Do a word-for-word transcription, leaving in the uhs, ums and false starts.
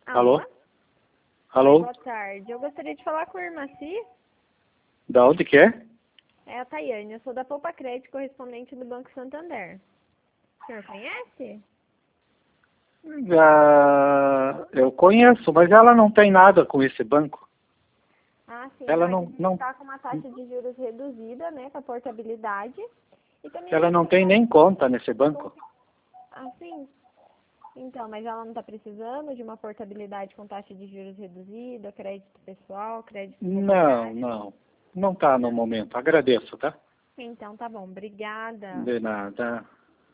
Alô? Oi, Alô? boa tarde. Eu gostaria de falar com a irmã Si. Da onde que é? É a Tayane. Eu sou da Poupa Crédito, correspondente do Banco Santander. O senhor conhece? Ah, eu conheço, mas ela não tem nada com esse banco. Ah, sim. Ela Mas a não, gente não, está com uma taxa de juros reduzida, né, para portabilidade. E também a ela não gente tem está... nem conta nesse banco. Ah, sim. Então, mas ela não está precisando de uma portabilidade com taxa de juros reduzida, crédito pessoal, crédito Não, imobiliário? não. Não está no momento. Agradeço, tá? Então, tá bom. Obrigada. De nada.